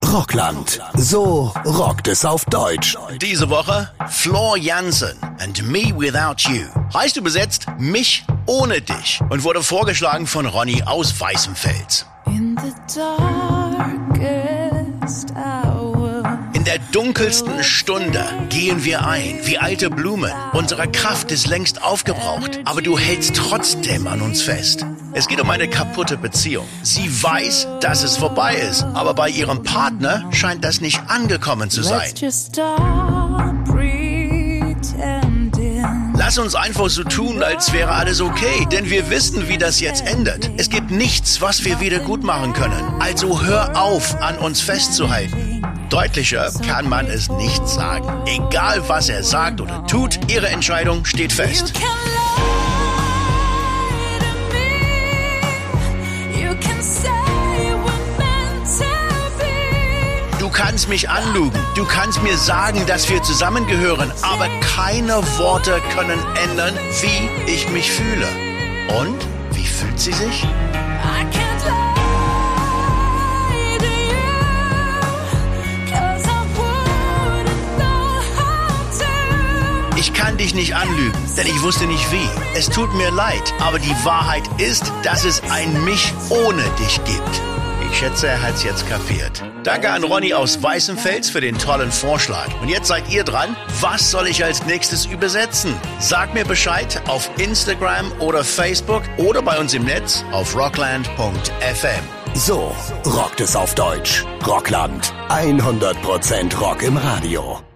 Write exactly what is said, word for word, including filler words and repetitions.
Rockland. So rockt es auf Deutsch. Diese Woche Floor Jansen and Me Without You. Heißt übersetzt Mich ohne dich und wurde vorgeschlagen von Ronny aus Weißenfels. In the darkest hour. In der dunkelsten Stunde gehen wir ein, wie alte Blumen. Unsere Kraft ist längst aufgebraucht, aber du hältst trotzdem an uns fest. Es geht um eine kaputte Beziehung. Sie weiß, dass es vorbei ist, aber bei ihrem Partner scheint das nicht angekommen zu sein. Let's just stop pretending. Lass uns einfach so tun, als wäre alles okay, denn wir wissen, wie das jetzt endet. Es gibt nichts, was wir wieder gut machen können. Also hör auf, an uns festzuhalten. Deutlicher kann man es nicht sagen. Egal, was er sagt oder tut, ihre Entscheidung steht fest. You can lie to me. You can say we're meant to be. Du kannst mich anlügen, du kannst mir sagen, dass wir zusammengehören, aber keine Worte können ändern, wie ich mich fühle. Und? Wie fühlt sie sich? I can't lie to you, 'cause I wouldn't know how to. Ich kann dich nicht anlügen, denn ich wusste nicht wie. Es tut mir leid, aber die Wahrheit ist, dass es ein Mich ohne dich gibt. Ich schätze, er hat's jetzt kapiert. Danke an Ronny aus Weißenfels für den tollen Vorschlag. Und jetzt seid ihr dran. Was soll ich als nächstes übersetzen? Sag mir Bescheid auf Instagram oder Facebook oder bei uns im Netz auf rockland punkt f m. So rockt es auf Deutsch. Rockland. hundert Prozent Rock im Radio.